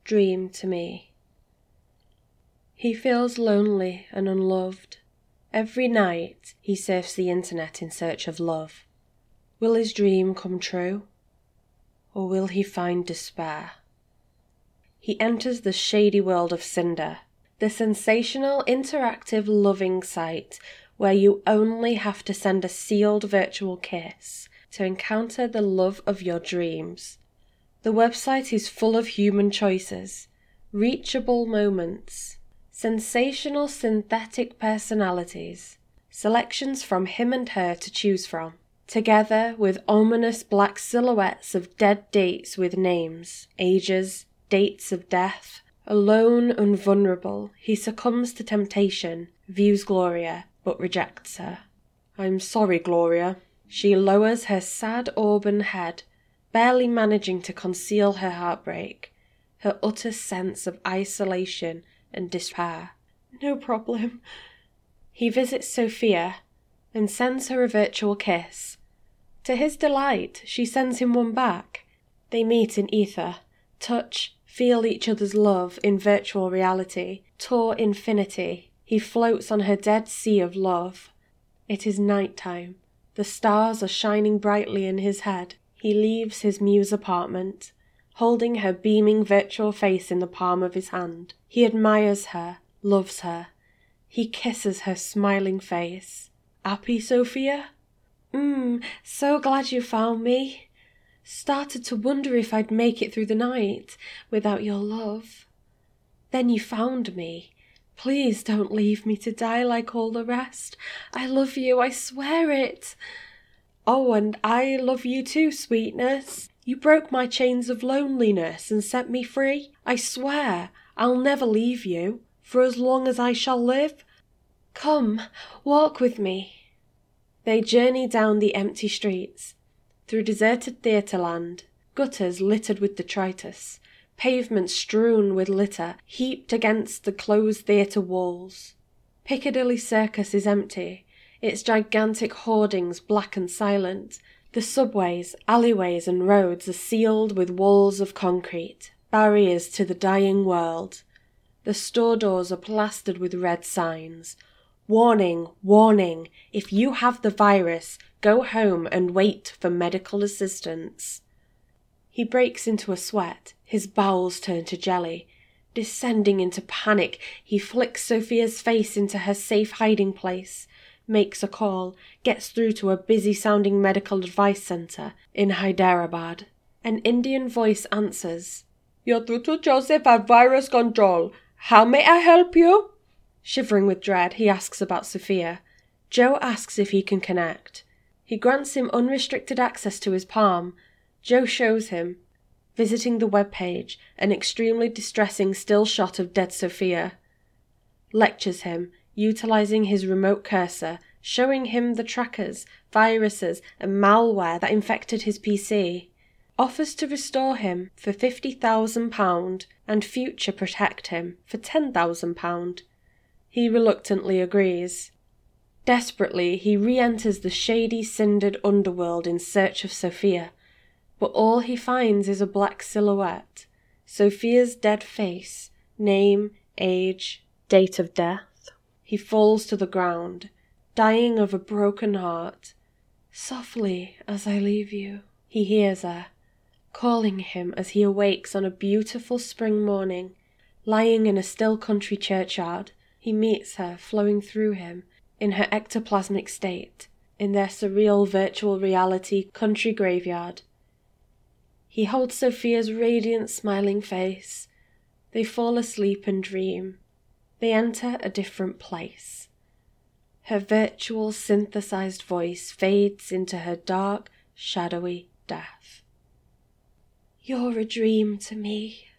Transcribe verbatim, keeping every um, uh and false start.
dream to me. He feels lonely and unloved. Every night he surfs the internet in search of love. Will his dream come true? Or will he find despair? He enters the shady world of Cinder, the sensational, interactive loving site where you only have to send a sealed virtual kiss to encounter the love of your dreams. The website is full of human choices, reachable moments, sensational synthetic personalities, selections from him and her to choose from, together with ominous black silhouettes of dead dates with names, ages, dates of death. Alone and vulnerable, he succumbs to temptation, views Gloria, but rejects her. "I'm sorry, Gloria." She lowers her sad auburn head, barely managing to conceal her heartbreak, her utter sense of isolation and despair. "No problem." He visits Sophia and sends her a virtual kiss. To his delight, she sends him one back. They meet in ether, touch, feel each other's love in virtual reality, tour infinity. He floats on her dead sea of love. It is night time. The stars are shining brightly in his head. He leaves his muse apartment, holding her beaming virtual face in the palm of his hand. He admires her, loves her. He kisses her smiling face. "Happy, Sophia?" "Mmm, so glad you found me. Started to wonder if I'd make it through the night without your love. Then you found me. Please don't leave me to die like all the rest. I love you, I swear it." "Oh, and I love you too, sweetness. You broke my chains of loneliness and set me free. I swear I'll never leave you for as long as I shall live. Come, walk with me." They journey down the empty streets, through deserted theatreland, gutters littered with detritus, pavements strewn with litter, heaped against the closed theatre walls. Piccadilly Circus is empty, its gigantic hoardings black and silent. The subways, alleyways and roads are sealed with walls of concrete, barriers to the dying world. The store doors are plastered with red signs. "Warning, warning, if you have the virus, go home and wait for medical assistance." He breaks into a sweat, his bowels turn to jelly. Descending into panic, he flicks Sophia's face into her safe hiding place, makes a call, gets through to a busy-sounding medical advice centre in Hyderabad. An Indian voice answers. "You're through to Joseph at Virus Control. How may I help you?" Shivering with dread, he asks about Sophia. Joe asks if he can connect. He grants him unrestricted access to his palm. Joe shows him, visiting the web page, an extremely distressing still shot of dead Sophia. Lectures him, utilizing his remote cursor, showing him the trackers, viruses, and malware that infected his P C. Offers to restore him for fifty thousand pounds and future protect him for ten thousand pounds. He reluctantly agrees. Desperately, he re-enters the shady, cindered underworld in search of Sophia, but all he finds is a black silhouette, Sophia's dead face, name, age, date of death. He falls to the ground, dying of a broken heart. "Softly as I leave you," he hears her, calling him as he awakes on a beautiful spring morning, lying in a still country churchyard. He meets her, flowing through him, in her ectoplasmic state, in their surreal virtual reality country graveyard. He holds Sophia's radiant, smiling face. They fall asleep and dream. They enter a different place. Her virtual, synthesized voice fades into her dark, shadowy death. "You're a dream to me,"